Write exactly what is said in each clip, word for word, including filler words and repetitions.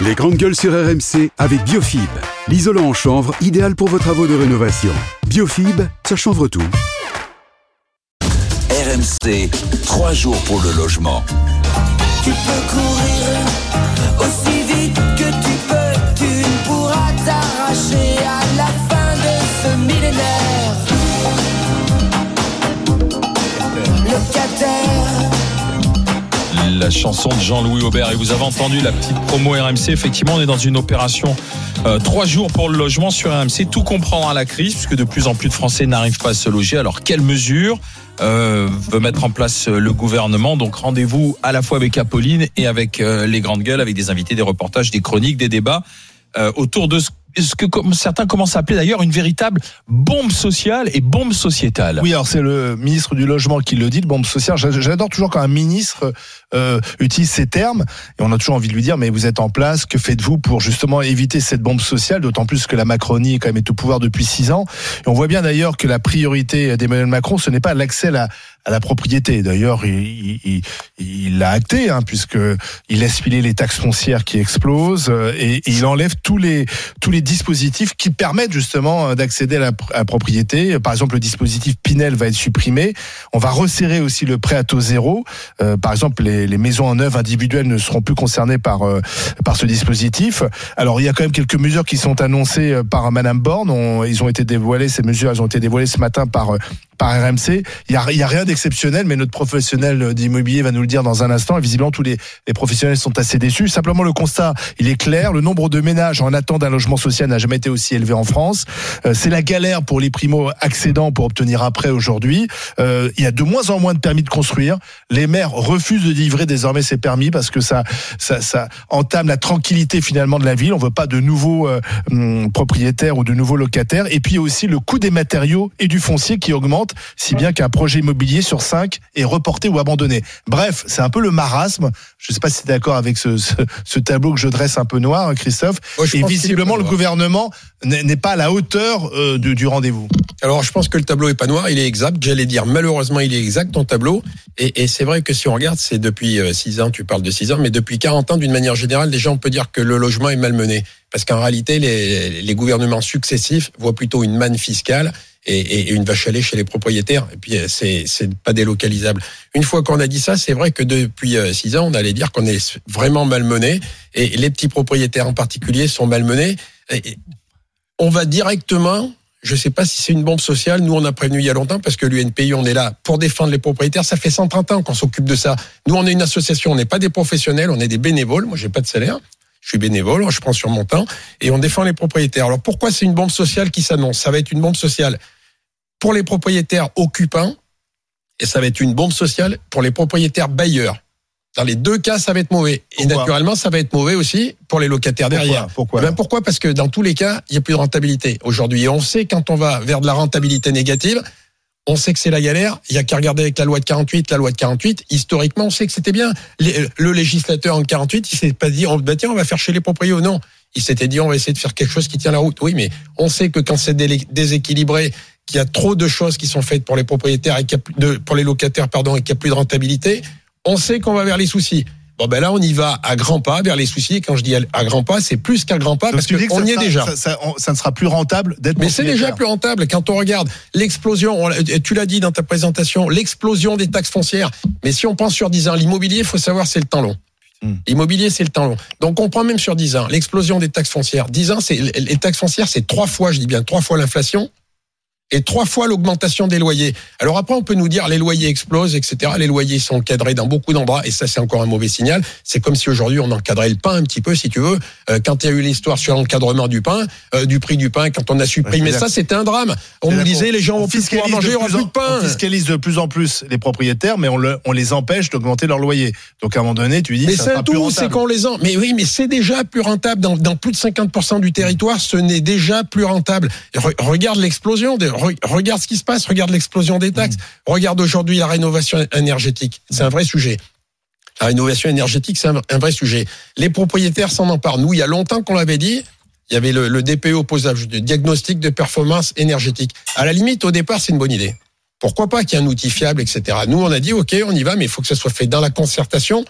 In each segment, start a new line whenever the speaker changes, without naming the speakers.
Les grandes gueules sur R M C avec Biofib, l'isolant en chanvre idéal pour vos travaux de rénovation. Biofib, ça chanvre tout.
R M C, trois jours pour le logement.
Tu peux courir aussi vite que tu peux, tu ne pourras t'arracher à la fin de ce millénaire. Locataire.
La chanson de Jean-Louis Aubert, et vous avez entendu la petite promo R M C. Effectivement, on est dans une opération euh, trois jours pour le logement sur R M C. Tout comprendre à la crise, puisque de plus en plus de Français n'arrivent pas à se loger. Alors, quelles mesures euh, veut mettre en place le gouvernement? Donc, rendez-vous à la fois avec Apolline et avec euh, les grandes gueules, avec des invités, des reportages, des chroniques, des débats euh, autour de ce ce que comme certains commencent à appeler d'ailleurs une véritable bombe sociale et bombe sociétale.
Oui, alors c'est le ministre du Logement qui le dit, de bombe sociale. J'adore toujours quand un ministre euh, utilise ces termes, et on a toujours envie de lui dire, mais vous êtes en place, que faites-vous pour justement éviter cette bombe sociale, d'autant plus que la Macronie quand même est au pouvoir depuis six ans. Et on voit bien d'ailleurs que la priorité d'Emmanuel Macron, ce n'est pas l'accès à la, à la propriété. D'ailleurs, il, il, il l'a acté, hein, puisque il laisse filer les taxes foncières qui explosent, et, et il enlève tous les tous les dispositifs qui permettent justement d'accéder à la, à la propriété. Par exemple, le dispositif Pinel va être supprimé. On va resserrer aussi le prêt à taux zéro. Euh, par exemple, les, les maisons en œuvre individuelles ne seront plus concernées par euh, par ce dispositif. Alors, il y a quand même quelques mesures qui sont annoncées par Madame Borne. On, ils ont été dévoilées, ces mesures, elles ont été dévoilées ce matin par par R M C. Il y a, il y a rien d'exceptionnel, mais notre professionnel d'immobilier va nous le dire dans un instant. Et visiblement, tous les, les professionnels sont assez déçus. Simplement, le constat, il est clair. Le nombre de ménages en attente d'un logement social n'a jamais été aussi élevé en France. Euh, c'est la galère pour les primo-accédants pour obtenir un prêt aujourd'hui. Euh, il y a de moins en moins de permis de construire. Les maires refusent de livrer désormais ces permis parce que ça, ça, ça entame la tranquillité finalement de la ville. On veut pas de nouveaux euh, hum, propriétaires ou de nouveaux locataires. Et puis aussi le coût des matériaux et du foncier qui augmente, si bien qu'un projet immobilier sur cinq est reporté ou abandonné. Bref, c'est un peu le marasme. Je ne sais pas si tu es d'accord avec ce, ce, ce tableau que je dresse un peu noir, Christophe.
Ouais,
et visiblement, le gouvernement n'est pas à la hauteur euh, du, du rendez-vous.
Alors, je pense que le tableau est pas noir, il est exact. J'allais dire, malheureusement, il est exact, ton tableau. Et, et c'est vrai que si on regarde, c'est depuis six ans, tu parles de six ans, mais depuis quarante ans, d'une manière générale, déjà, on peut dire que le logement est malmené. Parce qu'en réalité, les, les gouvernements successifs voient plutôt une manne fiscale et, et une vache à lait chez les propriétaires. Et puis, c'est, c'est pas délocalisable. Une fois qu'on a dit ça, c'est vrai que depuis six ans, on allait dire qu'on est vraiment malmené. Et les petits propriétaires en particulier sont malmenés. Et on va directement, je sais pas si c'est une bombe sociale, nous on a prévenu il y a longtemps parce que l'U N P I, on est là pour défendre les propriétaires, ça fait cent trente ans qu'on s'occupe de ça. Nous on est une association, on n'est pas des professionnels, on est des bénévoles, moi j'ai pas de salaire, je suis bénévole, je prends sur mon temps et on défend les propriétaires. Alors pourquoi c'est une bombe sociale qui s'annonce? Ça va être une bombe sociale pour les propriétaires occupants et ça va être une bombe sociale pour les propriétaires bailleurs. Dans les deux cas, ça va être mauvais. Et pourquoi? Naturellement, ça va être mauvais aussi pour les locataires
pourquoi?
derrière.
Pourquoi,
ben pourquoi? Parce que dans tous les cas, il n'y a plus de rentabilité aujourd'hui. Et on sait quand on va vers de la rentabilité négative, on sait que c'est la galère. Il n'y a qu'à regarder avec la loi de quarante-huit. La loi de quarante-huit, historiquement, on sait que c'était bien. Le législateur en quarante-huit, il s'est pas dit, bah tiens, on va faire chez les proprios. Non. Il s'était dit, on va essayer de faire quelque chose qui tient la route. Oui, mais on sait que quand c'est déséquilibré, qu'il y a trop de choses qui sont faites pour les propriétaires et qu'il y a plus de, pour les locataires, pardon, et qu'il n'y a plus de rentabilité, on sait qu'on va vers les soucis. Bon ben là on y va à grands pas vers les soucis. Et quand je dis à grands pas, c'est plus qu'à grands pas. Donc parce que on y est déjà.
Ça, ça, on, ça ne sera plus rentable d'être.
Mais c'est déjà plus rentable quand on regarde l'explosion. On, tu l'as dit dans ta présentation, l'explosion des taxes foncières. Mais si on pense sur dix ans, l'immobilier, il faut savoir c'est le temps long. Hum. L'immobilier, c'est le temps long. Donc on prend même sur dix ans l'explosion des taxes foncières. dix ans, c'est les taxes foncières, c'est trois fois, je dis bien trois fois l'inflation. Et trois fois l'augmentation des loyers. Alors après, on peut nous dire les loyers explosent, et cetera. Les loyers sont encadrés dans beaucoup d'endroits, et ça, c'est encore un mauvais signal. C'est comme si aujourd'hui on encadrait le pain un petit peu, si tu veux. Euh, quand il y a eu l'histoire sur l'encadrement du pain, euh, du prix du pain, quand on a supprimé ça, c'était un drame. On nous disait les gens vont plus pouvoir manger, il n'y aura plus de pain.
On fiscalise de plus en plus les propriétaires, mais on, le, on les empêche d'augmenter leur loyer. Donc à un moment donné, tu dis,
mais
ça
c'est
sera plus
tout,
rentable.
c'est qu'on les en. Mais oui, mais c'est déjà plus rentable dans, dans plus de cinquante pour cent du territoire. Ce n'est déjà plus rentable. Re, regarde l'explosion, de, re, regarde ce qui se passe, regarde l'explosion des taxes, mmh. regarde aujourd'hui la rénovation énergétique, c'est un vrai sujet. La rénovation énergétique, c'est un, un vrai sujet. Les propriétaires s'en emparent. Nous, il y a longtemps qu'on l'avait dit, il y avait le, le D P E opposable, le diagnostic de performance énergétique. À la limite, au départ, c'est une bonne idée. Pourquoi pas qu'il y ait un outil fiable, et cetera. Nous, on a dit, OK, on y va, mais il faut que ça soit fait dans la concertation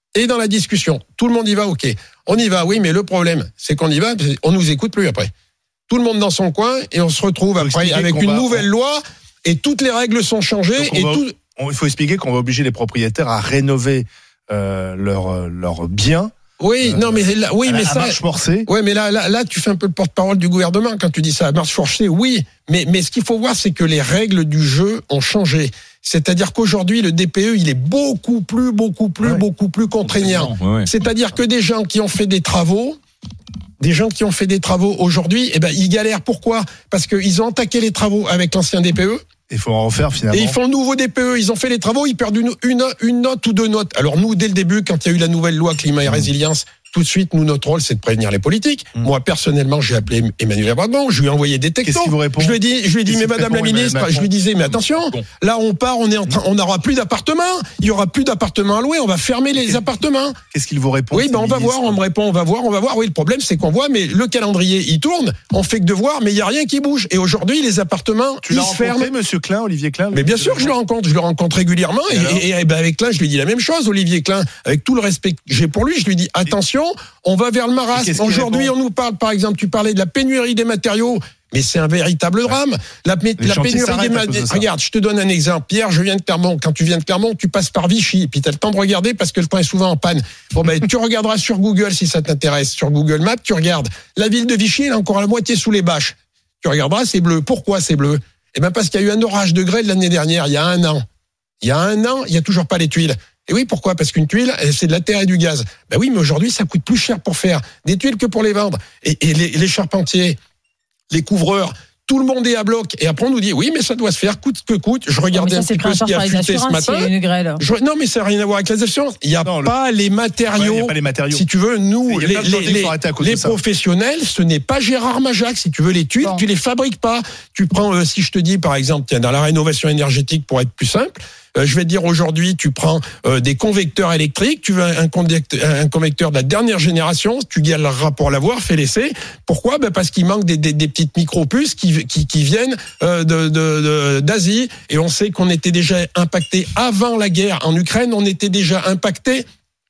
Et dans la discussion, tout le monde y va, ok. On y va, oui, mais le problème, c'est qu'on y va, on nous écoute plus après. Tout le monde dans son coin et on se retrouve après avec une va, nouvelle on... loi et toutes les règles sont changées. Et
va,
tout...
on, il faut expliquer qu'on va obliger les propriétaires à rénover euh, leurs leur biens.
Oui, euh, non, mais là, oui, mais
à
ça.
Marche forcée.
Oui, mais là, là, là, tu fais un peu le porte-parole du gouvernement quand tu dis ça. À marche forcée, oui. Mais, mais ce qu'il faut voir, c'est que les règles du jeu ont changé. C'est-à-dire qu'aujourd'hui, le D P E, il est beaucoup plus, beaucoup plus, ouais. beaucoup plus contraignant. Ouais, ouais. C'est-à-dire que des gens qui ont fait des travaux, des gens qui ont fait des travaux aujourd'hui, eh ben, ils galèrent. Pourquoi? Parce qu'ils ont attaqué les travaux avec l'ancien D P E.
Il faut en refaire finalement.
Et ils font le nouveau D P E, ils ont fait les travaux, ils perdent une, une, une note ou deux notes. Alors nous, dès le début, quand il y a eu la nouvelle loi climat et résilience, tout de suite, nous, notre rôle, c'est de prévenir les politiques. Mmh. Moi, personnellement, j'ai appelé Emmanuel Macron, je lui ai envoyé des textos.
Qu'est-ce qu'il vous répond?
Je lui ai dit, je lui ai dit, mais Madame la Ministre, je lui disais, mais attention, bon. là, on part, on est en train, on n'aura plus d'appartements, il y aura plus d'appartements à louer, on va fermer les
Qu'est-ce
appartements.
Qu'est-ce qu'il vous répond?
Oui, ben, on va voir, on me répond, on va voir, on va voir. Oui, le problème, c'est qu'on voit, mais le calendrier, il tourne, on fait que de voir, mais il y a rien qui bouge. Et aujourd'hui, les appartements,
tu
ils
l'as
se ferment.
Monsieur Klein, Olivier Klein?
Mais bien sûr que je le rencontre, je le rencontre régulièrement, et, et, et, et ben, avec Klein, je lui dis la même chose, Olivier Klein, avec tout le respect que j'ai pour lui, je lui dis, attention, on va vers le marasme. Aujourd'hui, on nous parle, par exemple, tu parlais de la pénurie des matériaux, mais c'est un véritable drame. La, la pénurie des matériaux. Regarde, je te donne un exemple. Pierre, je viens de Clermont. Quand tu viens de Clermont, tu passes par Vichy, et puis tu as le temps de regarder parce que le train est souvent en panne. Bon, ben, tu regarderas sur Google si ça t'intéresse. Sur Google Maps, tu regardes. La ville de Vichy, elle est encore à la moitié sous les bâches. Tu regarderas, c'est bleu. Pourquoi c'est bleu? Eh ben, parce qu'il y a eu un orage de grêle l'année dernière, il y a un an. Il y a un an, il n'y a toujours pas les tuiles. Et oui, pourquoi? Parce qu'une tuile, c'est de la terre et du gaz. Ben oui, mais aujourd'hui, ça coûte plus cher pour faire des tuiles que pour les vendre. Et, et les, les charpentiers, les couvreurs, tout le monde est à bloc. Et après, on nous dit, oui, mais ça doit se faire coûte que coûte. Je regardais
ça,
un petit peu ce qui a fuité ce matin.
Une grêle.
Je, non, mais ça n'a rien à voir avec les assurances. Il n'y a, a, les matériaux. Ouais,
a pas les matériaux.
Si tu veux, nous, les, les, les, les professionnels, ce n'est pas Gérard Majac. Si tu veux les tuiles, bon. tu les fabriques pas. Tu prends, euh, si je te dis, par exemple, tiens, dans la rénovation énergétique, pour être plus simple, je vais te dire aujourd'hui, tu prends euh, des convecteurs électriques, tu veux un convecteur, un convecteur de la dernière génération, tu galéreras pour l'avoir, fais l'essai. Pourquoi? Ben parce qu'il manque des, des, des petites micro-puces qui, qui, qui viennent euh, de, de, de, d'Asie. Et on sait qu'on était déjà impacté avant la guerre en Ukraine, on était déjà impacté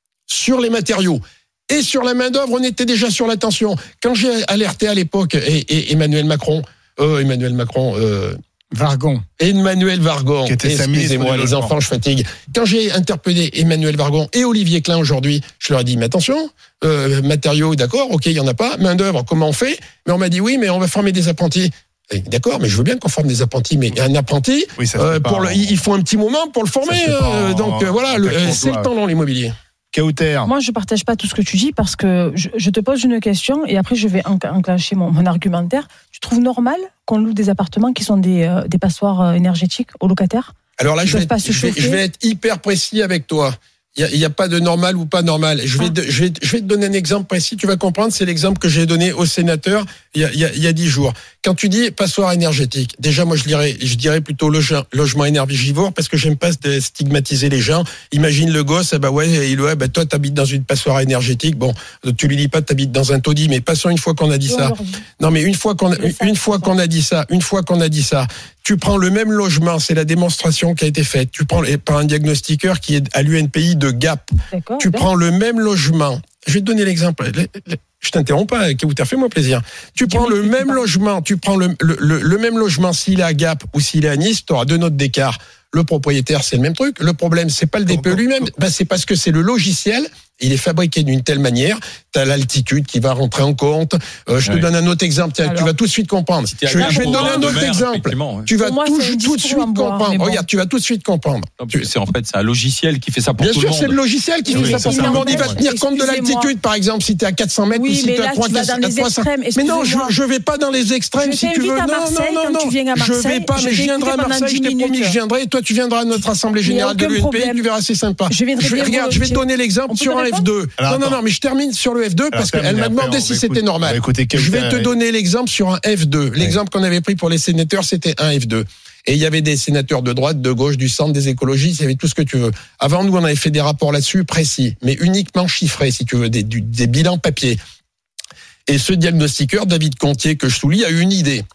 sur les matériaux. Et sur la main-d'œuvre, on était déjà sur la tension. Quand j'ai alerté à l'époque et, et Emmanuel Macron, euh, Emmanuel Macron, euh,
Vargon.
Emmanuel Vargon. Excusez-moi, les enfants, je fatigue. Quand j'ai interpellé Emmanuel Vargon et Olivier Klein aujourd'hui, je leur ai dit, mais attention, euh, matériaux, d'accord, ok, il y en a pas. Main d'œuvre, comment on fait? Mais on m'a dit, oui, mais on va former des apprentis. Et d'accord, mais je veux bien qu'on forme des apprentis, mais un apprenti, oui, euh, pour le, il faut un petit moment pour le former. Euh, donc euh, voilà, le, c'est le temps dans l'immobilier.
Kauter.
Moi, je partage pas tout ce que tu dis parce que je, je te pose une question et après je vais enclencher mon, mon argumentaire. Tu trouves normal qu'on loue des appartements qui sont des, euh, des passoires énergétiques aux locataires?
Alors là, je vais, être, je, vais, je vais être hyper précis avec toi. Il n'y a, a pas de normal ou pas normal. Je vais, ah. je, vais, je vais te donner un exemple précis. Tu vas comprendre, c'est l'exemple que j'ai donné au sénateur il y a, il y a, il y a dix jours. Quand tu dis passoire énergétique, déjà moi je dirais, je dirais plutôt loge, logement énergivore parce que j'aime pas stigmatiser les gens. Imagine le gosse, ah bah ouais, il ouais, bah toi t'habites dans une passoire énergétique. Bon, tu lui dis pas t'habites dans un taudis, mais passons une fois qu'on a dit ça. Non mais une fois qu'on a, une fois qu'on a dit ça, une fois qu'on a dit ça. Tu prends le même logement, c'est la démonstration qui a été faite. Tu prends par un diagnostiqueur qui est à l'U N P I de Gap. D'accord, tu d'accord. prends le même logement. Je vais te donner l'exemple. Je t'interromps pas, Kauter, fais-moi plaisir. Tu prends le même logement, tu prends le, le, le, le même logement s'il est à Gap ou s'il est à Nice, tu auras deux notes d'écart. Le propriétaire, c'est le même truc. Le problème, c'est pas le D P E lui-même, ben, c'est parce que c'est le logiciel. Il est fabriqué d'une telle manière, tu as l'altitude qui va rentrer en compte. Euh, je te ouais. donne un autre exemple, tiens, Alors, tu vas tout de suite comprendre. Si je, je vais te donner un autre exemple. Ouais. Tu vas moi, tout, tout de suite comprendre. Bon. Regarde, tu vas tout de suite comprendre.
Non, c'est en fait c'est un logiciel qui fait ça pour
Bien
tout
sûr,
le monde.
Bien sûr, c'est le logiciel qui oui, fait ça pour tout le monde. Il va tenir compte de l'altitude, par exemple, si tu es à quatre cents mètres
oui,
ou si tu es à trois cents. Mais non, je vais pas dans les extrêmes si tu veux. Non, non, non, je vais pas, mais je viendrai à Marseille, je t'ai promis que je viendrai. Toi, tu viendras à notre assemblée générale de l'U N P I, tu verras, c'est sympa. Regarde, je vais te donner l'exemple sur un F deux. Non, non, mais je termine sur le F deux parce qu'elle m'a demandé si c'était normal. Je vais te donner l'exemple sur un F deux. L'exemple qu'on avait pris pour les sénateurs, c'était un F deux. Et il y avait des sénateurs de droite, de gauche, du centre, des écologistes, il y avait tout ce que tu veux. Avant, nous, on avait fait des rapports là-dessus précis, mais uniquement chiffrés, si tu veux, des, des bilans papier. Et ce diagnostiqueur, David Contier, que je souligne, a eu une idée.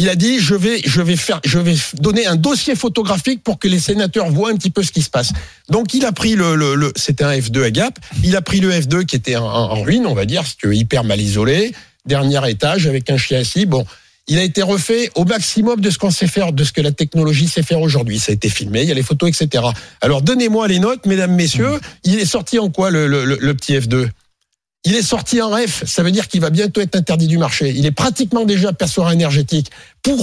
il a dit je vais, je vais faire, je vais donner un dossier photographique pour que les sénateurs voient un petit peu ce qui se passe. Donc il a pris le, le, le c'était un F deux à Gap, il a pris le F deux qui était en, en ruine, on va dire, parce que hyper mal isolé, dernier étage avec un chien assis. Bon, il a été refait au maximum de ce qu'on sait faire, de ce que la technologie sait faire aujourd'hui. Ça a été filmé, il y a les photos, et cetera. Alors donnez-moi les notes, mesdames, messieurs. Il est sorti en quoi le, le, le petit F deux? Il est sorti en F, ça veut dire qu'il va bientôt être interdit du marché. Il est pratiquement déjà passoire énergétique. Pourquoi ?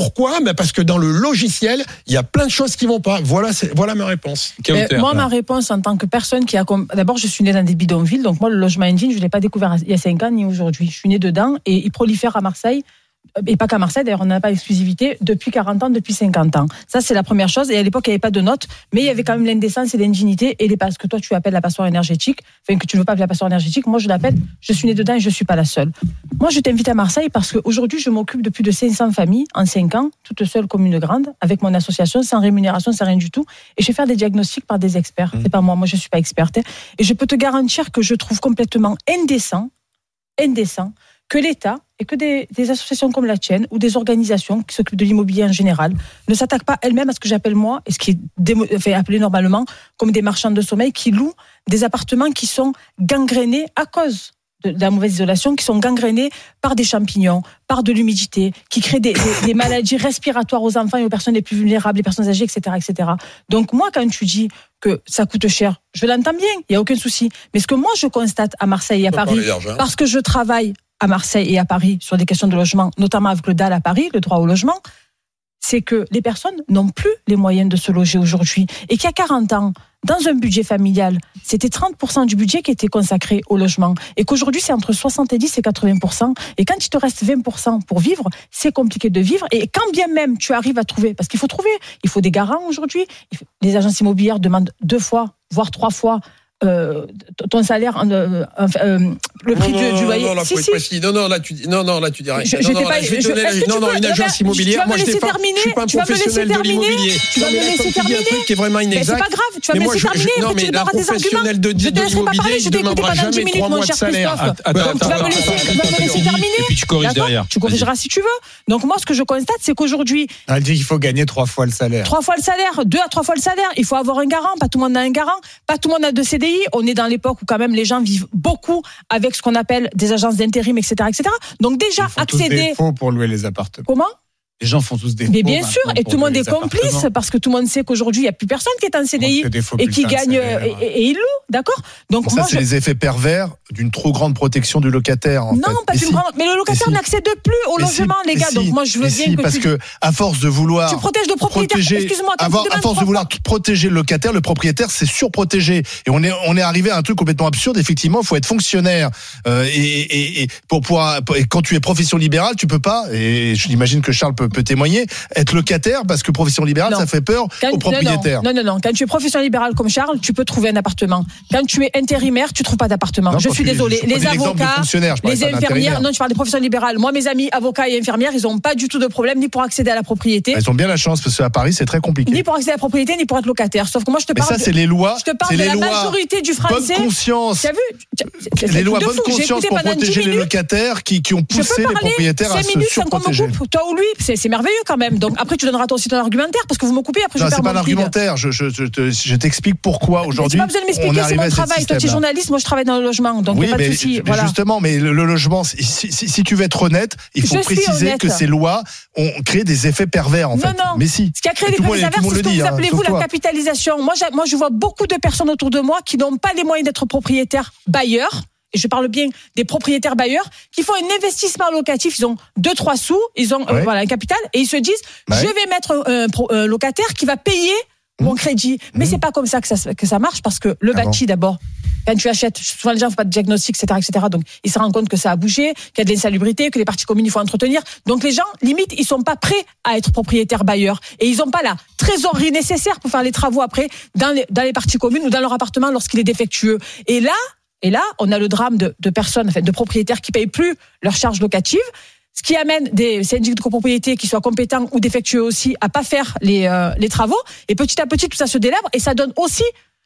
Ben parce que dans le logiciel, il y a plein de choses qui vont pas. Voilà, c'est, voilà ma réponse.
Mais moi, ma réponse en tant que personne qui a... D'abord, je suis née dans des bidonvilles, donc moi, le logement engine, je ne l'ai pas découvert il y a cinq ans ni aujourd'hui. Je suis née dedans et il prolifère à Marseille. Et pas qu'à Marseille, d'ailleurs, on n'a pas l'exclusivité depuis quarante ans, depuis cinquante ans. Ça, c'est la première chose. Et à l'époque, il n'y avait pas de notes, mais il y avait quand même l'indécence et l'indignité et les ce que toi, tu appelles la passoire énergétique, enfin, que tu ne veux pas appeler la passoire énergétique. Moi, je l'appelle, je suis née dedans et je ne suis pas la seule. Moi, je t'invite à Marseille parce qu'aujourd'hui, je m'occupe de plus de cinq cents familles en cinq ans, toute seule comme une grande, avec mon association, sans rémunération, sans rien du tout. Et je vais faire des diagnostics par des experts. Mmh. C'est pas moi, moi, je ne suis pas experte. Et je peux te garantir que je trouve complètement indécent, indécent, que l'État et que des, des associations comme la tienne ou des organisations qui s'occupent de l'immobilier en général ne s'attaquent pas elles-mêmes à ce que j'appelle moi, et ce qui est démo, fait appelé normalement comme des marchands de sommeil, qui louent des appartements qui sont gangrénés à cause de, de la mauvaise isolation, qui sont gangrénés par des champignons, par de l'humidité, qui créent des, des, des maladies respiratoires aux enfants et aux personnes les plus vulnérables, les personnes âgées, et cetera, et cetera. Donc moi, quand tu dis que ça coûte cher, je l'entends bien, il n'y a aucun souci. Mais ce que moi, je constate à Marseille et à Paris, parce que je travaille à Marseille et à Paris sur des questions de logement, notamment avec le D A L à Paris, le droit au logement, c'est que les personnes n'ont plus les moyens de se loger aujourd'hui. Et qu'il y a quarante ans, dans un budget familial, c'était trente pour cent du budget qui était consacré au logement. Et qu'aujourd'hui, c'est entre soixante-dix et quatre-vingts pour cent. Et quand il te reste vingt pour cent pour vivre, c'est compliqué de vivre. Et quand bien même tu arrives à trouver, parce qu'il faut trouver, il faut des garants aujourd'hui. Les agences immobilières demandent deux fois, voire trois fois, Euh, ton salaire, euh, euh, le prix
non,
du,
non,
du loyer.
Non, non,
si, si.
précis. non, non, là, tu dis, non, non, là, tu dirais.
Je,
non, non,
pas,
là, je vais
je,
te donner, la, non, non, une agence immobilière. Moi, je ne suis pas un professionnel de l'immobilier.
Tu vas me laisser terminer.
Un truc qui est vraiment inexact.
C'est pas grave, tu vas me laisser terminer.
Non, mais un professionnel de l'immobilier, il ne demandera jamais trois mois de salaire.
Tu vas me laisser terminer.
Et puis tu corriges derrière.
Tu corrigeras si tu veux. Donc, moi, ce que je constate, c'est qu'aujourd'hui.
Elle dit qu'il faut gagner trois fois le salaire.
Trois fois le salaire, deux à trois fois le salaire. Il faut avoir un garant. Pas tout le monde a un garant. Pas tout le monde a de C D I. On est dans l'époque où, quand même, les gens vivent beaucoup avec ce qu'on appelle des agences d'intérim, et cetera, et cetera. Donc déjà,
Ils font
accéder.
Tous des faux pour louer les appartements.
Comment ?
Les gens font tous des faux.
Mais bien sûr, et tout le monde est complice parce que tout le monde sait qu'aujourd'hui, il n'y a plus personne qui est en C D I et qui gagne et, et, et il loue, d'accord ? Donc
ça,
moi,
c'est
je...
les effets pervers d'une trop grande protection du locataire. En
non,
fait.
pas
mais
d'une
si.
grande. Mais le locataire
mais
n'accède plus au
mais
logement,
si.
les gars.
Mais
Donc
si.
moi, je veux
mais
bien
si,
que
parce
tu...
que à force de vouloir
tu protèges le propriétaire.
protéger,
Excuse-moi,
avoir, à force de vouloir protéger le locataire, le propriétaire, c'est surprotégé. Et on est on est arrivé à un truc complètement absurde. Effectivement, il faut être fonctionnaire euh, et, et, et pour pouvoir. Et quand tu es profession libérale, tu peux pas. Et j'imagine que Charles peut, peut témoigner. Être locataire parce que profession libérale, non. Ça fait peur quand, aux propriétaires.
Non, non, non, non. Quand tu es profession libérale comme Charles, tu peux trouver un appartement. Quand tu es intérimaire, tu trouves pas d'appartement. Non, je suis désolée. Les avocats, les infirmières. Non, tu parles des professions libérales. Moi, mes amis avocats et infirmières, ils ont pas du tout de problème ni pour accéder à la propriété.
Ils ont bien la chance parce qu'à Paris, c'est très compliqué.
Ni pour accéder à la propriété, ni pour être locataire. Sauf que moi, je te parle.
Mais ça, c'est les lois.
Je te parle de la majorité du français.
Bonne conscience.
Tu as vu
les lois bonne conscience pour protéger les locataires qui qui ont poussé les propriétaires à se surprotéger.
Toi ou lui, c'est merveilleux quand même. Donc après, tu donneras aussi ton argumentaire parce que vous me coupez. Après,
non,
je
c'est pas un argumentaire. Je, je, je, te, je t'explique pourquoi aujourd'hui.
Tu n'as pas besoin de m'expliquer, c'est mon travail. Toi, tu es journaliste, moi, je travaille dans le logement. Donc, il oui, n'y a pas de souci.
Voilà. Justement, mais le, le logement, si, si, si tu veux être honnête, il faut je préciser que ces lois ont créé des effets pervers, en
non,
fait.
Non,
mais si.
Ce qui a créé des effets pervers, c'est ce que vous appelez, vous, la capitalisation. Moi, moi, je vois beaucoup de personnes autour de moi qui n'ont pas les moyens d'être propriétaires bailleurs. Et je parle bien des propriétaires bailleurs qui font un investissement locatif. Ils ont deux, trois sous, ils ont ouais. euh, voilà un capital et ils se disent ouais. je vais mettre un, un, un locataire qui va payer mmh. mon crédit. Mais mmh. c'est pas comme ça que ça que ça marche parce que le ah bâti bon. D'abord. Quand tu achètes, souvent les gens font pas de diagnostic, et cetera, et cetera. Donc ils se rendent compte que ça a bougé, qu'il y a de l'insalubrité, que les parties communes il faut entretenir. Donc les gens, limite, ils sont pas prêts à être propriétaires bailleurs et ils ont pas la trésorerie nécessaire pour faire les travaux après dans les dans les parties communes ou dans leur appartement lorsqu'il est défectueux. Et là. Et là, on a le drame de, de personnes, en fait, de propriétaires qui payent plus leurs charges locatives, ce qui amène des syndics de copropriété qui soient compétents ou défectueux aussi à pas faire les, euh, les travaux. Et petit à petit, tout ça se délèbre et ça donne aussi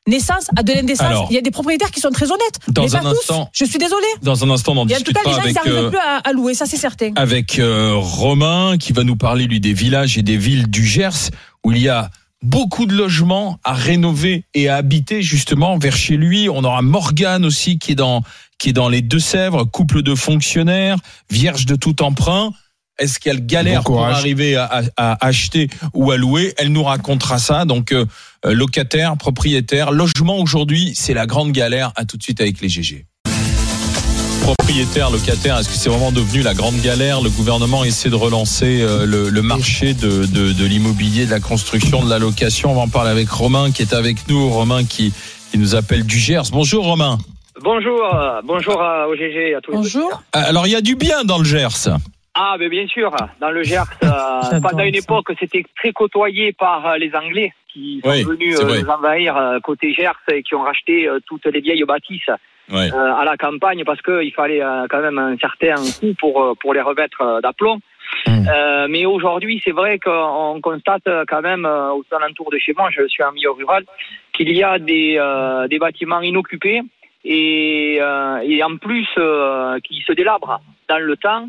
naissance à de l'indécence.
Alors,
il y a des propriétaires qui sont très honnêtes.
Dans
mais
un
pas
instant,
tous. Je suis désolée.
Dans un instant, on en
Et en tout cas,
discutera
les gens,
avec,
ils n'arrivent
euh,
plus à, à louer, ça c'est certain.
avec euh, Romain qui va nous parler, lui, des villages et des villes du Gers où il y a beaucoup de logements à rénover et à habiter justement vers chez lui. On aura Morgane aussi qui est dans qui est dans les Deux-Sèvres, couple de fonctionnaires, vierge de tout emprunt. Est-ce qu'elle galère
Bon
pour
courage.
arriver à, à, à acheter ou à louer? Elle nous racontera ça. Donc euh, locataire, propriétaire, logement aujourd'hui, c'est la grande galère. À tout de suite avec les G G. Propriétaire, locataire, est-ce que c'est vraiment devenu la grande galère? Le gouvernement essaie de relancer euh, le, le marché de, de, de l'immobilier, de la construction, de la location. On va en parler avec Romain qui est avec nous. Romain qui, qui nous appelle du Gers. Bonjour Romain.
Bonjour, euh, bonjour à, au G G et à tous les
Bonjour.
Alors il y a du bien dans le Gers.
Ah, mais bien sûr, dans le Gers, euh, pendant une époque, c'était très côtoyé par euh, les Anglais qui sont
Oui,
venus
c'est
euh,
vrai.
nous envahir euh, côté Gers et qui ont racheté euh, toutes les vieilles bâtisses
Ouais.
euh, à la campagne parce qu'il fallait euh, quand même un certain coût pour, euh, pour les remettre euh, d'aplomb.
Mmh.
Euh, mais aujourd'hui, c'est vrai qu'on constate quand même euh, aux alentours de chez moi, je suis en milieu rural, qu'il y a des, euh, des bâtiments inoccupés et, euh, et en plus euh, qui se délabrent dans le temps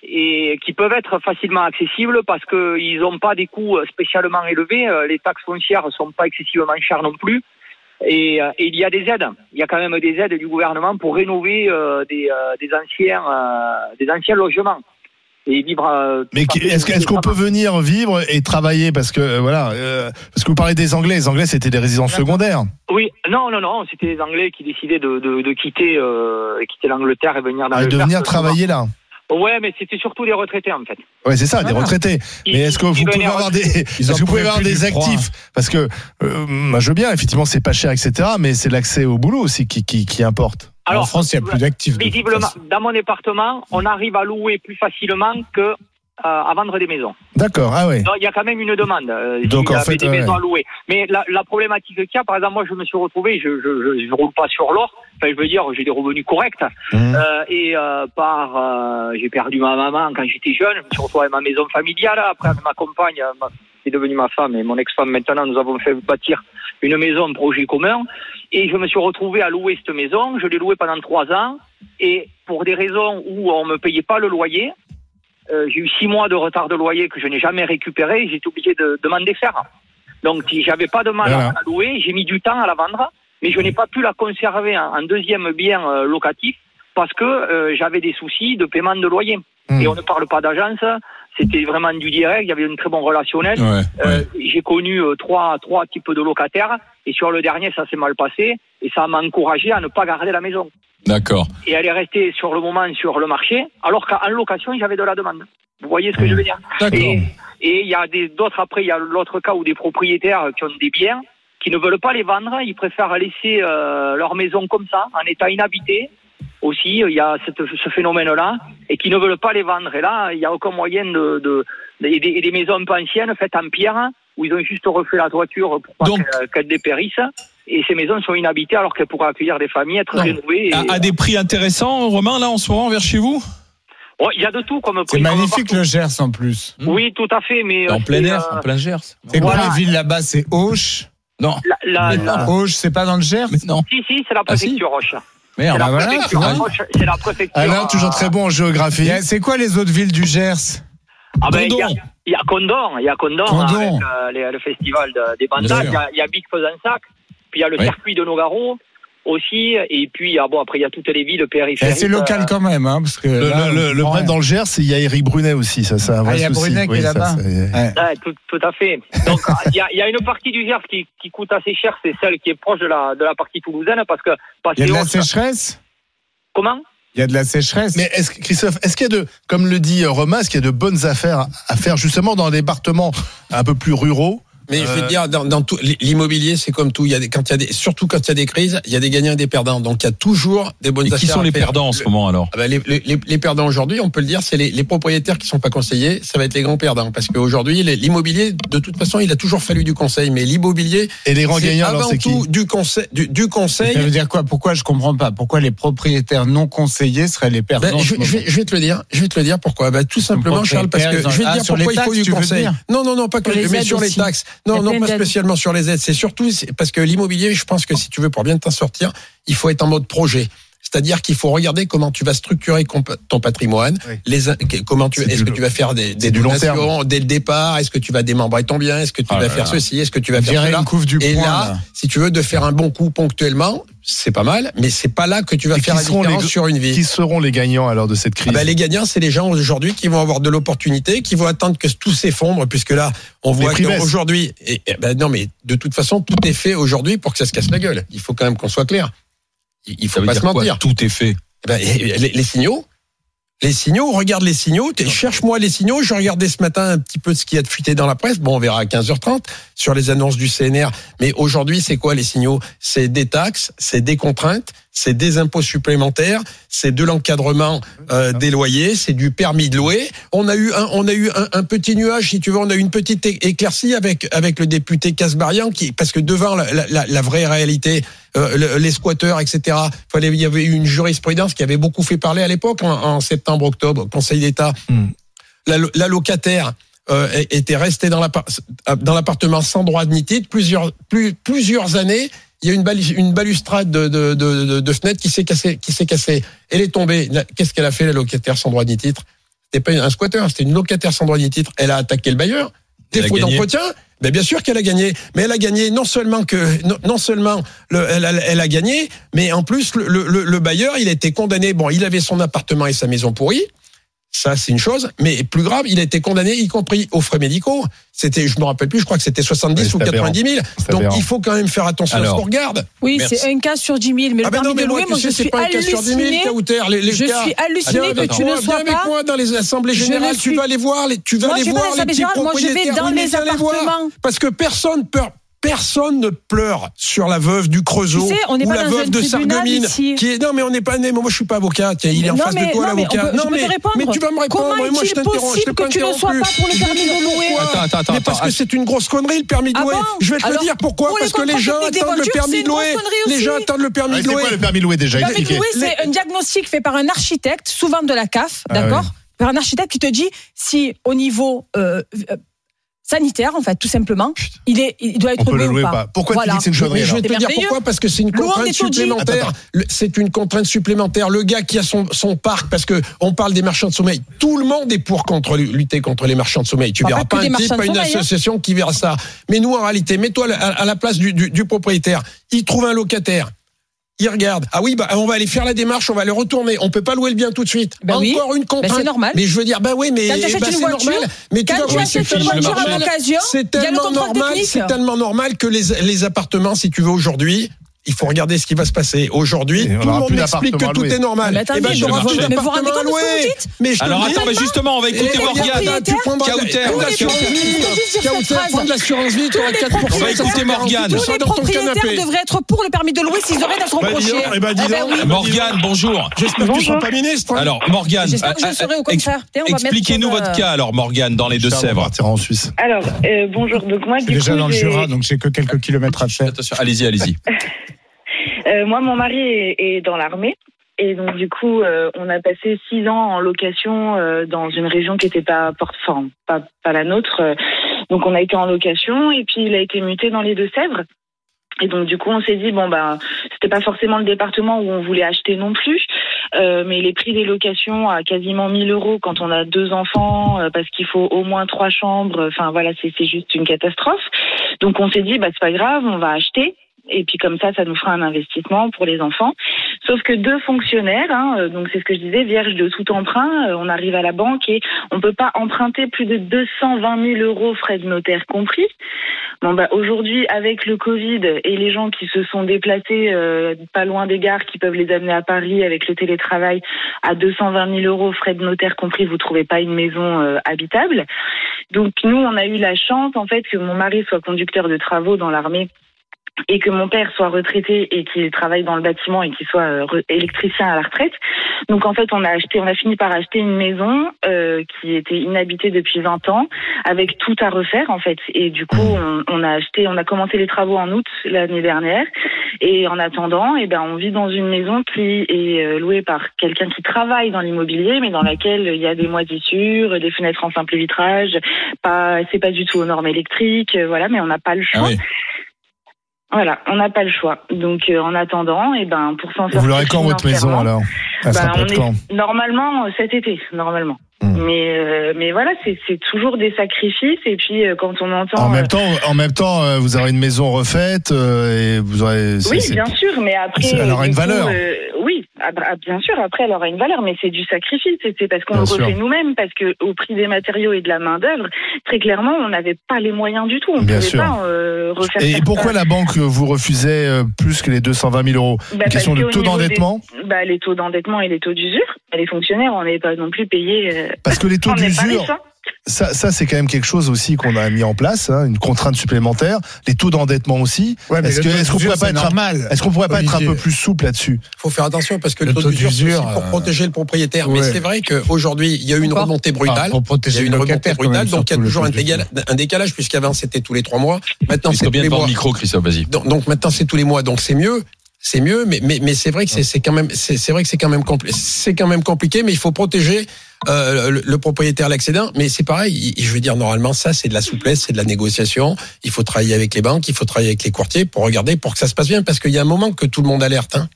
et qui peuvent être facilement accessibles parce qu'ils n'ont pas des coûts spécialement élevés. Les taxes foncières ne sont pas excessivement chères non plus. Et, et il y a des aides. Il y a quand même des aides du gouvernement pour rénover euh, des, euh, des, anciens, euh, des anciens logements. Et vivre, euh,
Mais qui- est-ce, que- est-ce qu'on peut venir vivre et travailler parce que euh, voilà euh, parce que vous parlez des Anglais, les Anglais c'était des résidences secondaires.
Oui, non, non, non, c'était les Anglais qui décidaient de, de, de quitter, euh, quitter l'Angleterre et venir dans
Ah,
le
de venir
Gers.
travailler là.
Ouais, mais c'était surtout des retraités en fait.
Ouais, c'est ça, des
Voilà.
retraités.
Ils-
Mais est-ce que
ils
vous pouvez
venaient
avoir des,
Ils
est-ce
en
que vous pouvez
pouvaient
avoir
plus
des
du froid.
actifs? Parce que euh, moi je veux bien, effectivement, c'est pas cher, et cetera. Mais c'est l'accès au boulot aussi qui qui, qui importe.
En France, il n'y a plus d'actifs. de toute
Visiblement,
façon.
dans mon département, on arrive à louer plus facilement que euh, à vendre des maisons.
D'accord. Ah ouais.
Donc, il y a quand même une demande. Euh,
Donc,
s'il y
en
avait
fait,
des
ouais,
maisons
ouais.
à louer. Mais la, la problématique qu'il y a, par exemple, moi, je me suis retrouvé, je je, je, je roule pas sur l'or. Enfin, je veux dire, j'ai des revenus corrects.
Mmh.
Euh, et euh, par, euh, j'ai perdu ma maman quand j'étais jeune. Je me suis retrouvé avec ma maison familiale. Après, avec ma compagne, euh, ma- qui est devenue ma femme et mon ex-femme maintenant, nous avons fait bâtir une maison, un projet commun. Et je me suis retrouvé à louer cette maison. Je l'ai louée pendant trois ans. Et pour des raisons où on me payait pas le loyer, euh, j'ai eu six mois de retard de loyer que je n'ai jamais récupéré. J'ai été obligé de demander faire. Donc, si j'avais pas de mal
Voilà.
à la louer. J'ai mis du temps à la vendre, mais je n'ai pas pu la conserver en, en deuxième bien euh, locatif parce que euh, j'avais des soucis de paiement de loyer.
Mmh.
Et on ne parle pas d'agence. C'était vraiment du direct. Il y avait une très bon relationnel.
Ouais,
Euh,
ouais.
j'ai connu euh, trois, trois types de locataires et sur le dernier, ça s'est mal passé et ça m'a encouragé à ne pas garder la maison.
D'accord.
Et elle est restée sur le moment sur le marché, alors qu'en location, j'avais de la demande. Vous voyez ce que je veux dire?
D'accord.
Et et il y a des d'autres après, il y a l'autre cas où des propriétaires qui ont des biens, qui ne veulent pas les vendre, ils préfèrent laisser euh, leur maison comme ça, en état inhabité. Aussi, il y a cette, ce phénomène-là, et qui ne veulent pas les vendre. Et là, il n'y a aucun moyen de, de, de et des, et des maisons un peu anciennes faites en pierre, où ils ont juste refait la toiture pour pas
Donc-
qu'elles, qu'elles dépérissent. Et ces maisons sont inhabitées alors qu'elles pourraient accueillir des familles, être
Non.
rénovées. Et,
À, à des prix intéressants, Romain, là en ce moment vers chez vous?
Ouais, il y a de tout comme
C'est
prix, comme
magnifique
partout.
le Gers en plus.
Oui, tout à fait, mais
En
euh,
plein
c'est,
air,
euh,
en plein Gers.
C'est quoi
Voilà.
les villes là-bas? C'est Auch.
Non.
la, la,
Mais
la-
non.
Auch, c'est pas dans le Gers?
Mais non.
si, si, c'est la
Ah, si.
préfecture Roche. C'est
Merde.
la
bah voilà,
préfecture
tu vois.
Roche, c'est la préfecture.
Alain, toujours très bon en géographie.
Il y a- C'est quoi les autres villes du Gers?
Ah ben, il y a,
Condon.
il y a Condon, il y a Condon,
Condon.
avec euh, les- le festival de- des
Bien
bandages,
sûr.
il y a, il y a Big Fezensac, puis il y a le
Oui.
circuit de Nogaro aussi, et puis il y a, bon, après il y a toutes les villes
Eh,
périphériques.
C'est local
euh,
quand même, hein, parce que
Le,
là,
le, le, le
on
problème
comprend
dans le Gers, c'est il y a Éric Brunet aussi, ça, c'est un vrai
Ah, il y a
souci.
Brunet qui est
ça,
là-bas.
c'est-
Ouais.
Ouais, tout, tout à fait. Donc il y a, il y a une partie du Gers qui, qui coûte assez cher, c'est celle qui est proche de la, de la partie toulousaine, parce que
Il y a de la
Passéo-
sécheresse?
Comment?
Il y a de la sécheresse.
Mais est-ce que, Christophe, est-ce qu'il y a de, comme le dit Romain, est-ce qu'il y a de bonnes affaires à faire justement dans les départements un peu plus ruraux?
Mais je veux
Euh,
dire, dans, dans tout, l'immobilier, c'est comme tout. Il y a des, quand il y a des, surtout quand il y a des crises, il y a des gagnants et des perdants. Donc il y a toujours des bonnes
Et
affaires.
qui sont
à
les
faire.
perdants en ce
Le-
moment alors?
Ah ben, les, les, les perdants aujourd'hui, on peut le dire, c'est les, les propriétaires qui sont pas conseillés. Ça va être les grands perdants parce qu'aujourd'hui, les- l'immobilier, de toute façon, il a toujours fallu du conseil. Mais l'immobilier,
Et les grands
c'est
gagnants, alors
avant
c'est qui?
tout du conseil. Du, du conseil.
Ça veut dire quoi? Pourquoi je comprends pas? Pourquoi les propriétaires non conseillés seraient les perdants?
Ben,
en
je,
ce
je vais,
moment
je vais te le dire. Je vais te le dire pourquoi. Ben, tout simplement, Charles, parce que je vais te
Ah,
dire
sur les
pourquoi il faut
taxes,
du
tu veux
conseil.
dire
Non, non, non, pas que.
Sur les
Mais
aides
sur les
aussi.
taxes. non,
Il y a
non,
plein
pas
d'aides.
spécialement sur les aides. C'est surtout c'est parce que l'immobilier, je pense que si tu veux pour bien t'en sortir, il faut être en mode projet. C'est-à-dire qu'il faut regarder comment tu vas structurer comp- ton patrimoine,
Oui.
les in- comment tu
C'est
est-ce
du-
que tu vas faire des, des
c'est du long
donations dès le départ, est-ce que tu vas démembrer ton bien, est-ce que tu
Ah
vas
là
faire
là.
ceci, est-ce que tu vas
On
faire
dirait
cela.
une couve du
Et
poing,
là,
là.
si tu veux de faire un bon coup ponctuellement, c'est pas mal, mais c'est pas là que tu vas
Et
faire
qui
la
seront
différence
les-
sur une vie.
Qui seront les gagnants alors de cette
Ah
crise?
ben, les gagnants, c'est les gens aujourd'hui qui vont avoir de l'opportunité, qui vont attendre que tout s'effondre, puisque là, on
Les
voit
prix baissent.
qu'aujourd'hui, et, et ben non, mais de toute façon, tout est fait aujourd'hui pour que ça se casse la gueule. Il faut quand même qu'on soit clair. Il, il
Ça
faut
veut
pas
dire
se
quoi?
mentir.
Tout est fait.
Eh ben, les, les signaux, les signaux, regarde les signaux, t'es- cherche-moi les signaux. Je regardais ce matin un petit peu ce qui a fuité dans la presse. Bon, on verra à quinze heures trente sur les annonces du C N R. Mais aujourd'hui, c'est quoi les signaux? C'est des taxes, c'est des contraintes, c'est des impôts supplémentaires, c'est de l'encadrement euh, des loyers, c'est du permis de louer. On a eu un, on a eu un, un petit nuage, si tu veux, on a eu une petite é- éclaircie avec avec le député Casbarian, qui parce que devant la, la, la vraie réalité, euh, le- les squatteurs, et cetera. Fallait, il y avait eu une jurisprudence qui avait beaucoup fait parler à l'époque, en, en septembre-octobre, Conseil d'État.
Hmm.
La, la locataire euh, était restée dans l'appart- dans l'appartement sans droit ni titre plusieurs plus, plusieurs années. Il y a une, balu- une balustrade de, de, de, de, de fenêtre qui s'est cassée, qui s'est cassée. Elle est tombée. La- Qu'est-ce qu'elle a fait, la locataire sans droit ni titre? C'était pas un squatteur, c'était une locataire sans droit ni titre. Elle a attaqué le bailleur.
Elle a
Défaut
gagné.
d'entretien. Ben bien sûr qu'elle a gagné, mais elle a gagné non seulement que non, non seulement le, elle, a- elle a gagné, mais en plus le, le, le bailleur, il a été condamné. Bon, il avait son appartement et sa maison pourris. Ça, c'est une chose, mais plus grave, il a été condamné, y compris aux frais médicaux. C'était, je me rappelle plus, je crois que c'était soixante-dix
Oui, c'est
ou quatre-vingt-dix mille.
C'est
Donc,
aberrant.
il faut quand même faire attention à
Alors.
ce qu'on regarde.
Oui,
Merci.
c'est un cas sur dix mille, mais
Ah
le
ben non,
permis
mais
de
moi,
louer,
tu
moi,
sais,
je
c'est
suis
pas un cas sur dix mille,
hallucinée.
Kauter, les, les
Je
cas.
suis hallucinée
Viens
que
avec
tu
moi,
ne sois
viens avec
pas.
moi dans les assemblées
Je
générales,
ne
tu
suis-
vas aller voir, les, tu vas
Moi,
aller
je vais
voir
pas
les
à l'Assemblée
petits
générale, moi, je vais
propriétaires.
dans
Oui, mais
les
viens les voir.
appartements.
Parce que personne peut. Personne ne pleure sur la veuve du Creusot
Tu sais, on n'est
ou
pas
la
dans
veuve
un
de
tribunal
Sarreguemines
ici.
qui est non mais on n'est pas né moi je suis pas avocat tiens, il est en
Non,
face
mais-
de toi
non, mais
l'avocat
on peut- je peux te répondre.
mais tu vas me répondre
Comment
et moi je
est-il
t'interromps je
possible
t'ai pas
que tu ne sois
interrompu.
pas pour le
Je vais
permis
te dire
de louer
pourquoi.
Attends, attends, attends,
mais parce
attends.
que c'est une grosse connerie le permis de
Ah
louer
bon
je vais te le
Alors,
dire pourquoi
pour les
parce que les
contrôles
gens
techniques des
attendent le
voitures, c'est
permis
une
de louer
grosse connerie
les
aussi.
gens attendent le permis
Ouais,
de
c'est
louer
quoi le permis de louer déjà?
Le permis de
Expliquez.
louer, c'est un diagnostic fait par un architecte, souvent de la C A F,
Ah
d'accord
ouais.
Par un architecte qui te dit si au niveau euh, euh, sanitaire, en fait, tout simplement, il, est, il doit être
On peut le
loué
louer
ou
ou
pas.
pas? Pourquoi tu
Voilà.
dis que c'est une
Mais
connerie
je vais
alors?
te
C'est
dire
merveilleux.
pourquoi parce que c'est une
Louange
contrainte
des taudis.
supplémentaire.
Attends,
Le- C'est une contrainte supplémentaire. Le gars qui a son, son parc, parce que on parle des marchands de sommeil. Tout le monde est pour contre, lutter contre les marchands de sommeil. Tu
Pas
verras
que
pas
des
un type,
marchands de
pas une
sommeil, hein.
association qui verra ça. Mais nous, en réalité, mets-toi à, à la place du, du, du propriétaire. Il trouve un locataire. Il regarde. Ah oui, bah, on va aller faire la démarche, on va le retourner. On peut pas louer le bien tout de suite.
Ben oui.
Encore une contrainte.
Ben c'est normal.
Mais je veux dire, bah oui, mais
Quand tu achètes
bah,
une
c'est
voiture,
normal. Mais tu
Quand
vas
tu
voir,
achètes
c'est
une
tellement
voiture à
normal.
l'occasion,
C'est
il y a le
tellement
contrôle
normal,
technique.
c'est tellement normal que les, les appartements, si tu veux aujourd'hui, il faut regarder ce qui va se passer. Aujourd'hui,
Et on
tout le
aura
monde
plus
m'explique que
d'appartements à
tout
louer.
est normal.
Mais attendez,
Eh ben,
mais
j'aurai
vous-
plus
mais
vous vous rendez
d'appartements à
compte ce que vous
louer.
dites
Mais je te
Alors
le dis,
attends, mais justement, on va écouter
et
Morgane.
regarde, tu prendras de la-
Kauter.
prends de l'assurance
Tous les
vie.
propriétaires-
Kauter, prends de l'assurance vie, tu auras quatre pour cent.
On va écouter Morgane.
Tous les
dans ton
propriétaires
canapé.
devraient être pour le permis de louer s'ils auraient à se
Bah, dis
reprocher.
donc, eh ben, dis
Eh ben
donc.
oui.
Morgane, bonjour.
J'espère que tu ne seras pas ministre. hein.
Alors Morgane,
J'espère que je le serai au contraire. Tiens, on va mettre
expliquez-nous
sur, euh,
votre cas alors Morgane dans les
On
Deux-Sèvres.
partira en Suisse.
Alors, euh, bonjour. Donc moi,
Je suis
du
déjà
coup,
dans le
j'ai-
Jura, donc j'ai que quelques kilomètres à faire.
Attention, allez-y, allez-y.
euh, moi, mon mari est, est dans l'armée. Et donc, du coup, euh, on a passé six ans en location euh, dans une région qui n'était pas, porte- enfin, pas, pas la nôtre. Euh, Donc, on a été en location et puis il a été muté dans les Deux-Sèvres. Et donc, du coup, on s'est dit, bon, ben, c'était pas forcément le département où on voulait acheter non plus. Euh, mais les prix des locations à quasiment mille euros quand on a deux enfants, euh, parce qu'il faut au moins trois chambres. Enfin, voilà, c'est, c'est juste une catastrophe. Donc, on s'est dit, bah, c'est pas grave, on va acheter. Et puis comme ça, ça nous fera un investissement pour les enfants. Sauf que deux fonctionnaires, hein, euh, donc c'est ce que je disais, vierges de tout emprunt, euh, on arrive à la banque et on peut pas emprunter plus de deux cent vingt mille euros, frais de notaire compris. Bon bah aujourd'hui, avec le Covid et les gens qui se sont déplacés euh, pas loin des gares, qui peuvent les amener à Paris avec le télétravail, à deux cent vingt mille euros, frais de notaire compris, vous trouvez pas une maison euh, habitable. Donc nous, on a eu la chance en fait que mon mari soit conducteur de travaux dans l'armée. et que mon père soit retraité et qu'il travaille dans le bâtiment et qu'il soit euh, électricien à la retraite. Donc en fait, on a acheté, on a fini par acheter une maison euh, qui était inhabitée depuis vingt ans, avec tout à refaire en fait. Et du coup, on, on a acheté, on a commencé les travaux en août l'année dernière. Et en attendant, eh ben, on vit dans une maison qui est euh, louée par quelqu'un qui travaille dans l'immobilier, mais dans laquelle il y a des moisissures, des fenêtres en simple vitrage. Pas, c'est pas du tout aux normes électriques, euh, voilà. Mais on n'a pas le choix. Ah oui. Voilà, on n'a pas le choix. Donc, euh, en attendant, et ben, pour s'en sortir.
Vous l'aurez quand votre maison alors Elle
bah, on est
quand
normalement cet été, normalement. Mmh. Mais euh, mais voilà, c'est c'est toujours des sacrifices. Et puis euh, quand on entend.
En même temps, en même temps, euh, vous aurez une maison refaite euh, et vous aurez.
C'est, oui, c'est, bien sûr, mais après.
Elle aura une valeur.
Coup, euh, oui, ah, bien sûr. Après, elle aura une valeur, mais c'est du sacrifice. C'est, c'est parce qu'on bien le refait sûr. Nous-mêmes, parce que au prix des matériaux et de la main d'œuvre, très clairement, on n'avait pas les moyens du tout. On
bien
pouvait
sûr.
pas euh, refaire.
Et pourquoi la banque vous refusait euh, plus que les deux cent vingt mille euros
bah,
Une question de taux d'endettement.
Des, bah, les taux d'endettement et les taux d'usure. Les fonctionnaires, on n'est pas non plus payés. Euh,
parce que les taux d'usure. Ça, ça, c'est quand même quelque chose aussi qu'on a mis en place, hein, une contrainte supplémentaire. Les taux d'endettement aussi. Ouais, est-ce, que, est-ce qu'on pourrait pas être normal, est-ce qu'on pourrait pas être un peu plus souple là-dessus?
Il faut faire attention parce que le, le taux, taux d'usure, d'usure c'est pour euh... protéger le propriétaire. Ouais. Mais c'est vrai qu'aujourd'hui, il y a eu une Encore remontée brutale. Ah,
pour protéger
il y a eu une remontée brutale, donc il y a toujours un, dégal, un décalage puisqu'avant c'était tous les trois mois. Maintenant c'est tous les mois.
Micro, Christophe, vas-y.
Donc, donc maintenant c'est tous les mois, donc c'est mieux. C'est mieux, mais mais mais c'est vrai que c'est c'est quand même c'est c'est vrai que c'est quand même compli- c'est quand même compliqué, mais il faut protéger euh, le, le propriétaire, l'accédant. Mais c'est pareil, je veux dire normalement ça c'est de la souplesse, c'est de la négociation. Il faut travailler avec les banques, il faut travailler avec les courtiers pour regarder pour que ça se passe bien, parce qu'il y a un moment que tout le monde alerte. Hein.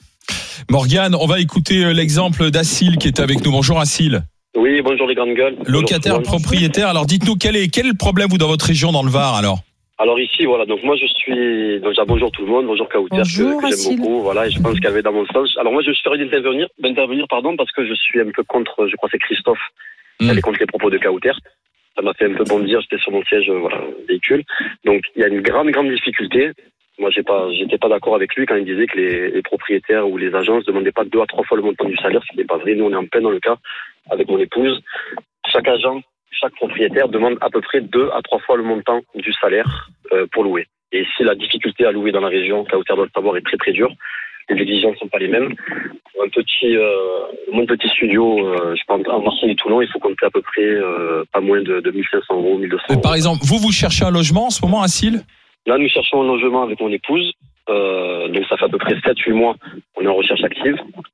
Morgane, on va écouter l'exemple d'Acile qui est avec nous. Bonjour Acile.
Oui, bonjour les grandes gueules.
Locataire, bonjour, propriétaire. Alors dites-nous quel est quel est le problème vous dans votre région dans le Var alors?
Alors ici, voilà, donc moi je suis, donc bonjour tout le monde, bonjour Kauter, que, que j'aime beaucoup, voilà, et je pense qu'elle avait dans mon sens. Alors moi je suis heureux d'intervenir, d'intervenir, pardon, parce que je suis un peu contre, je crois que c'est Christophe, mmh. elle est contre les propos de Kauter. Ça m'a fait un peu bondir, j'étais sur mon siège, voilà, véhicule. Donc il y a une grande, grande difficulté. Moi j'ai pas, j'étais pas d'accord avec lui quand il disait que les, les propriétaires ou les agences demandaient pas deux à trois fois le montant du salaire, ce qui n'est pas vrai. Nous on est en plein dans le cas avec mon épouse. Chaque agent, chaque propriétaire demande à peu près deux à trois fois le montant du salaire euh, pour louer. Et si la difficulté à louer dans la région, Kauter doit le savoir, est très très dure, les exigences ne sont pas les mêmes. Pour un petit, euh, mon petit studio, euh, je pense en Marseille et Toulon, il faut compter à peu près euh, pas moins de, de mille cinq cents euros, mille deux cents euros.
Par exemple, vous, vous cherchez un logement en ce moment, Acile ?
Là, nous cherchons un logement avec mon épouse. Euh, donc ça fait à peu près sept huit mois qu'on est en recherche active.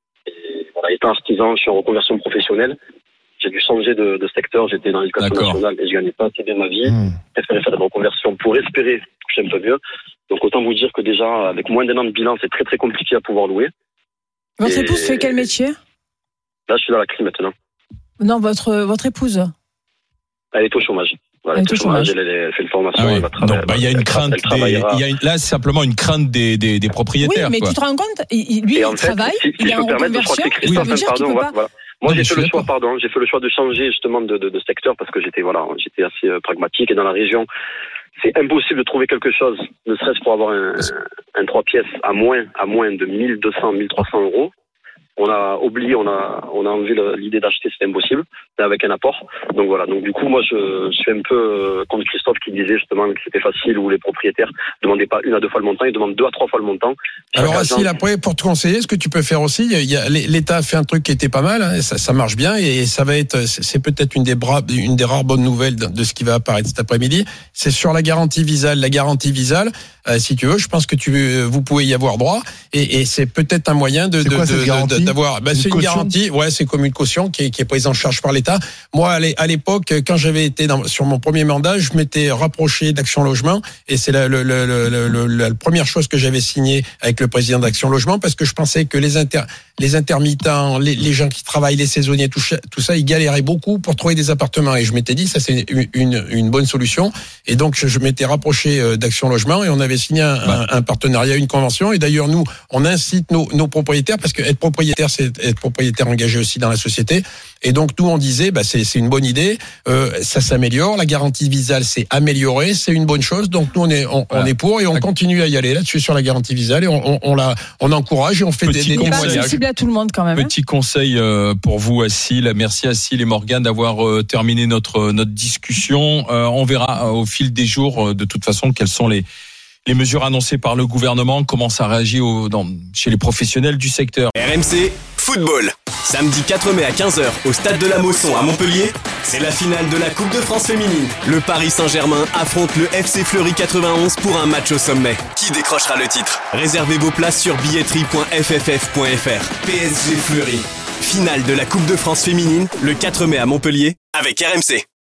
Et voilà, étant artisan, je suis en reconversion professionnelle. J'ai dû changer de, de secteur, j'étais dans l'éducation D'accord. nationale et je gagnais pas assez bien ma vie. Mmh. J'ai préféré faire de la reconversion pour espérer toucher un peu mieux. Donc autant vous dire que déjà, avec moins d'un an de bilan, c'est très très compliqué à pouvoir louer.
Votre et... épouse fait quel métier ?
Là, je suis dans la clim maintenant.
Non, votre, votre épouse ?
Elle est au chômage. Voilà, elle est au chômage, elle, elle fait une formation, ah oui. elle va travailler.
Donc, bah, il y a une crainte, des, il y a une, là, c'est simplement une crainte des, des, des propriétaires.
Oui, mais
quoi.
tu te rends compte, lui, il
fait,
travaille,
si, si
il est en reconversion,
oui, ça veut dire pardon, qu'il peut pas... voilà. Moi, non, j'ai fait le choix, pardon, j'ai fait le choix de changer justement de, de, de secteur parce que j'étais, voilà, j'étais assez euh, pragmatique et dans la région, c'est impossible de trouver quelque chose, ne serait-ce pour avoir un, un, un trois pièces à moins, à moins de mille deux cents, mille trois cents euros. On a oublié, on a, on a enlevé l'idée d'acheter, c'était impossible, mais avec un apport. Donc voilà. Donc du coup, moi, je, je suis un peu contre Christophe qui disait justement que c'était facile où les propriétaires ne demandaient pas une à deux fois le montant, ils demandent deux à trois fois le montant.
Alors, Acile, après, pour te conseiller, ce que tu peux faire aussi, il y a, l'État a fait un truc qui était pas mal, hein, ça, ça marche bien, et ça va être, c'est peut-être une des bras, une des rares bonnes nouvelles de ce qui va apparaître cet après-midi. C'est sur la garantie Visale. La garantie Visale, euh, si tu veux, je pense que tu, vous pouvez y avoir droit, et, et c'est peut-être un moyen de,
c'est
de,
quoi,
de, de d'avoir, bah, c'est une garantie, ouais, c'est comme une caution qui est, qui est prise en charge par l'État. Moi, à l'époque, quand j'avais été dans, sur mon premier mandat, je m'étais rapproché d'Action Logement, et c'est la, le, le, le, le, la première chose que j'avais signée avec le président d'Action Logement, parce que je pensais que les inter, les intermittents, les, les gens qui travaillent, les saisonniers, tout, tout ça, ils galéraient beaucoup pour trouver des appartements, et je m'étais dit, ça c'est une, une, une bonne solution, et donc je, je m'étais rapproché d'Action Logement, et on avait signé un, bah. un, un partenariat, une convention, et d'ailleurs nous, on incite nos, nos propriétaires, parce que être propriétaire, c'est être propriétaire engagé aussi dans la société. Et donc nous on disait, bah c'est c'est une bonne idée, euh, ça s'améliore, la garantie Visale c'est amélioré, c'est une bonne chose. Donc nous on est on, voilà. on est pour et on continue à y aller là-dessus sur la garantie Visale et on on, on la on encourage et on fait
Petit
des, des
conseils. Accessible à tout le monde quand même.
Petit hein. conseil euh, pour vous, Acile. Merci Acile et Morgane d'avoir euh, terminé notre notre discussion. Euh, on verra euh, au fil des jours euh, de toute façon quels sont les les mesures annoncées par le gouvernement, comment ça réagit au, dans, chez les professionnels du secteur.
R M C Football. Samedi quatre mai à quinze heures au stade de la Mosson à Montpellier, c'est la finale de la Coupe de France féminine. Le Paris Saint-Germain affronte le F C Fleury quatre-vingt-onze pour un match au sommet. Qui décrochera le titre? Réservez vos places sur billetterie point f f f point f r. P S G Fleury. Finale de la Coupe de France féminine le quatre mai à Montpellier avec R M C.